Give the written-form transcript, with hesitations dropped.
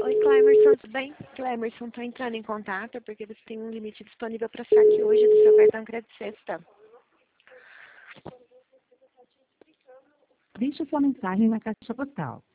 Oi, Clemerson, tudo bem? Clemerson, estou entrando em contato porque você tem um limite disponível para saque hoje do seu cartão crédito sexta. Deixe sua mensagem na caixa postal.